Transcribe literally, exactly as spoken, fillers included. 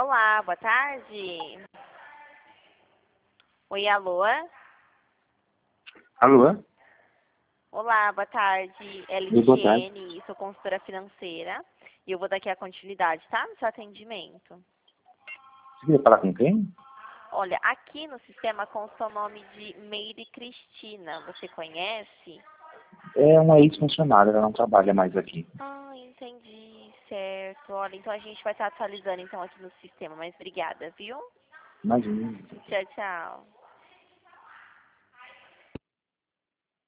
Olá, boa tarde. Oi, alô? Alô? Olá, boa tarde. Oi, boa tarde. Elisiene, sou consultora financeira e eu vou dar aqui a continuidade, tá? No seu atendimento. Você queria falar com quem? Olha, aqui no sistema consta o nome de Meire Cristina. Você conhece? É uma ex-funcionária, ela não trabalha mais aqui. Ah, entendi, certo. Olha, então a gente vai estar atualizando então aqui no sistema, mas obrigada, viu? Imagina. Tchau, tchau.